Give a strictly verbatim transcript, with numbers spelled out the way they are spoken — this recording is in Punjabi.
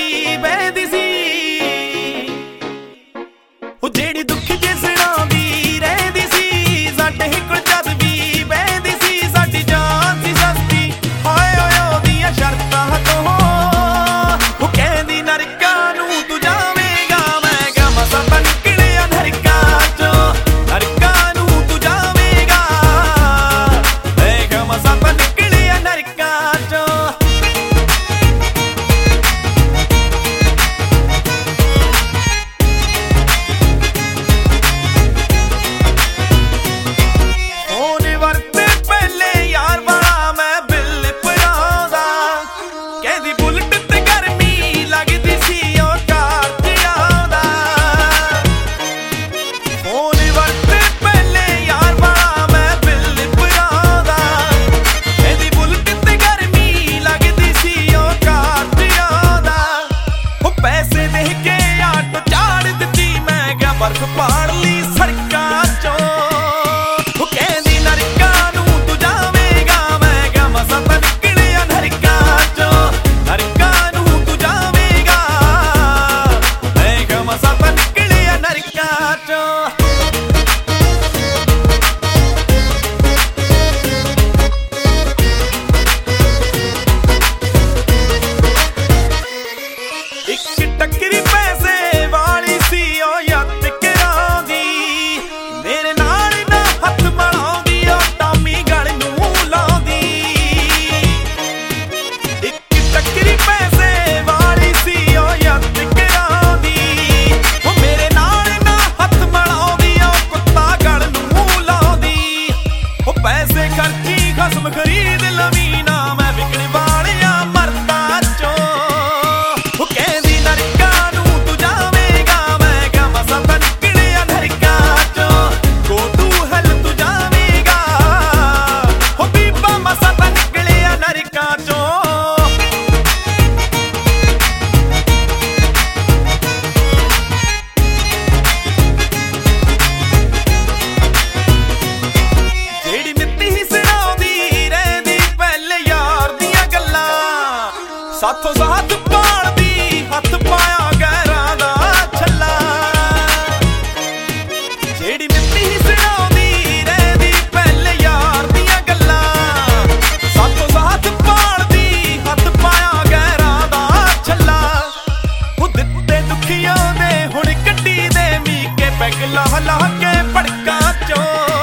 ਵੀ ਬਹਿੰਦੀ ਸੀ ਉਹ ਜਿਹੜੀ ਦੁੱਖ ਜੇ ਸੁਣਾਉਂਦੀ ਰਹਿੰਦੀ ਸੀ। ਸਾਡੇ ਕੋਲ ਜਦ ਵੀ ਬਹਿੰਦੀ ਸੀ ਸਾਡੀ ਜਾਨ ਸੀ ਸਸਤੀ ਹਾਏ ਓਏ ਉਹਦੀਆਂ ਸ਼ਰਤਾਂ ਤੋਂ ਉਹ ਕਹਿੰਦੀ ਨਰਕਾਂ ਨੂੰ ਤੂੰ ਜਾਵੇਂਗਾ ਮੈਂ ਕਿਹਾ ਮਸਾਂ ਤਾਂ ਨਿਕਲਿਆ ਨਰਕਾਂ ਚੋਂ ਨਰਕਾਂ ਨੂੰ ਤੂੰ ਜਾਵੇਂਗਾ ਮੈਂ ਕਿਹਾ ਮਸਾਂ ਤਾਂ ਨਿਕਲਿਆ ਨਰਕਾਂ ਚੋਂ। ਬਰਫ਼ ਪਾੜ ਲਈ ਸੜਕਾਂ ਚੋਂ ਉਹ ਕਹਿੰਦੀ ਨਰਕਾਂ ਨੂੰ ਤੂੰ ਜਾਵੇਂਗਾ ਮੈਂ ਕਿਹਾ ਮਸਾਂ ਤਾਂ ਨਿਕਲਿਆ ਨਰਕਾਂ ਚੋਂ ਨਰਕਾਂ ਨੂੰ ਤੂੰ ਜਾਵੇਂਗਾ ਮੈਂ ਕਿਹਾ ਮਸਾਂ ਤਾਂ ਨਿਕਲਿਆ ਨਰਕਾਂ ਚੋਂ। ਇੱਕ ਟੱਕਰੀ ਪੈਸੇ ਵਾਲੀ ਸੀ ਉਹ ਯਾਦ ਖਸਮ ਖਰੀਦ ਲਵੀ ਨਾ ਮੈਂ ਵਿਕਣ ਵਾਲਿਆਂ ਮਰਦਾਂ ਚੋਂ ਉਹ ਕਹਿੰਦੀ ਨਰਕਾਂ ਨੂੰ ਤੂੰ ਜਾਵੇਂਗਾ ਮੈਂ ਕਿਹਾ ਮਸਾਂ ਤਾਂ ਨਿਕਲਿਆ ਨਰਕਾਂ ਚੋਂ ਗੋ ਤੂੰ ਹਲ ਤੂੰ ਜਾਵੇਂਗਾ ਉਹ ਬੀਬਾ ਮਸਾਂ ਤਾਂ ਨਿਕਲਿਆ ਨਰਕਾਂ ਚੋਂ। ਜਿਹੜੀ ਮਿੱਤੀ ਸਾਥੋਂ ਸਾਥ ਪਾਲਦੀ ਹੱਥ ਪਾਇਆ ਗੈਰਾਂ ਦਾ ਛੱਲਾ ਜਿਹੜੀ ਮਿੱਟੀ ਸੁਣਾਉਂਦੀ ਰਹਿੰਦੀ ਪਹਿਲੇ ਯਾਰ ਦੀਆਂ ਗੱਲਾਂ ਸਾਥੋਂ ਸਾਥ ਪਾਲਦੀ ਹੱਥ ਪਾਇਆ ਗੈਰਾਂ ਦਾ ਛੱਲਾ ਉਹ ਦਿੱਤੇ ਦੁਖੀਆਂ ਦੇ ਹੁਣ ਕੱਢੀ ਦੇ ਮੀਕੇ ਪੈਗ ਲਾਹ ਲਾਹ ਕੇ ਭੜਕਾਂ ਚੋਂ।